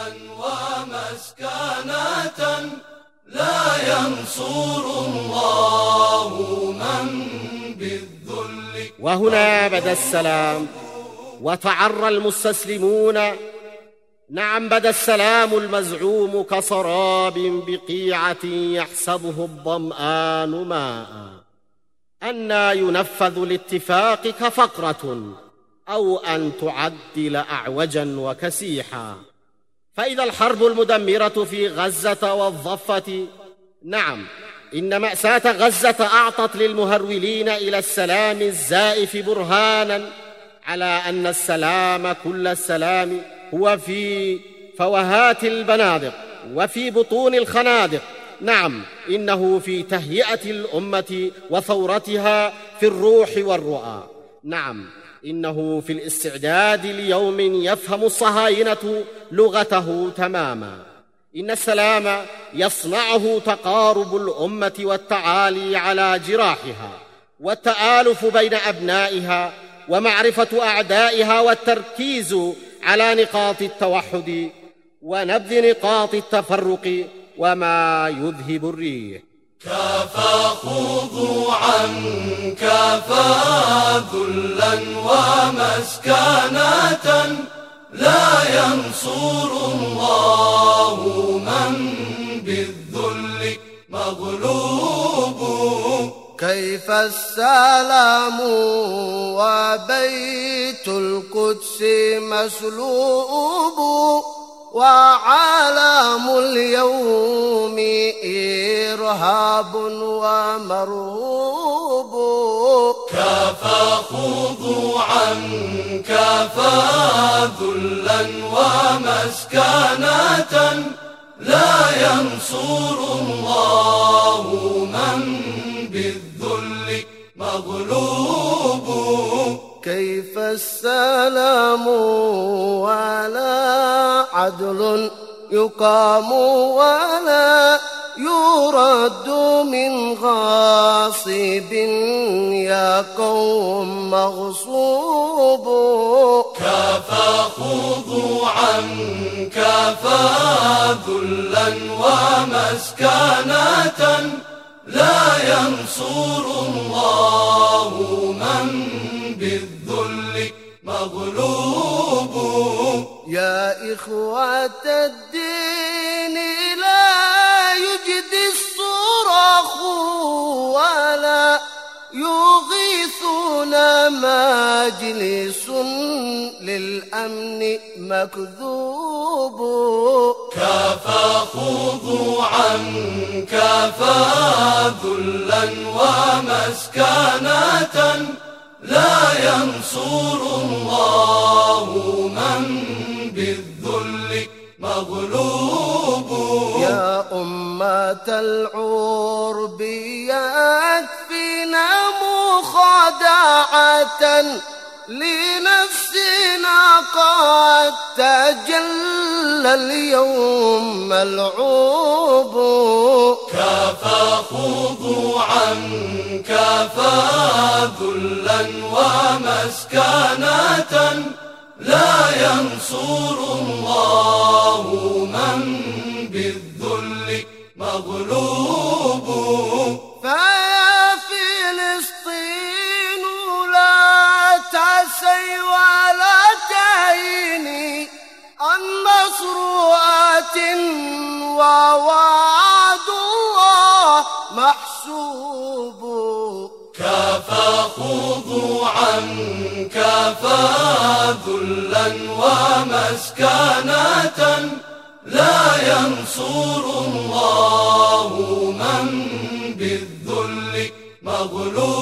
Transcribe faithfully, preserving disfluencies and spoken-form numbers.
ومسكنة لا ينصر الله من بالذل. وهنا بدا السلام وتعرى المستسلمون. نعم، بدا السلام المزعوم كسراب بقيعة يحسبه الظمآن ماء. أنى ينفذ الاتفاق كفقرة أو أن تعدل أعوجا وكسيحا. فإذا الحرب المدمرة في غزة والضفة، نعم، إن مأساة غزة أعطت للمهرولين إلى السلام الزائف برهانا على أن السلام كل السلام هو في فوهات البنادق وفي بطون الخنادق. نعم، إنه في تهيئة الأمة وثورتها في الروح والرؤى. نعم، إنه في الاستعداد ليوم يفهم الصهاينة لغته تماما. إن السلام يصنعه تقارب الأمة والتعالي على جراحها، والتآلف بين أبنائها، ومعرفة أعدائها، والتركيز على نقاط التوحد ونبذ نقاط التفرق وما يذهب الريح. كفى خضوعا كفى ذلا ومسكنة لا ينصر الله من بالذل مغلوب. كيف السلام وبيت القدس مسلوب وعالم اليوم إرهاب ومرهوب. كفى خضوعا كفى ذلا ومسكنة لا ينصر الله من بالذل مغلوب. كيف السلام ولا عدل يقام ولا يرد من غاصب يا قوم مغصوب. كفى خضوعا كفى ذلا ومسكنة لا ينصر الله من بالذل مغلوب. يا إخوة الدين لا يجدي الصراخ ولا يغيثون مجلس للأمن مكذوب. كفى خضوعا كفى ذلا ومسكنة لا ينصر الله من بالذل مغلوب. يا أمة العرب يكفينا مخادعة لنفسنا قد تجلى اليوم ملعوب. كفى خضوعا كفى ذلا ومسكنة لا ينصر الله من بالذل مغلوب. فيا فلسطين لا تسي ولا تهيني النصر آت ووعد الله محسوب. كفى خضوعا كفى ذلا ومسكنة لا ينصر الله من بالذل مغلوب.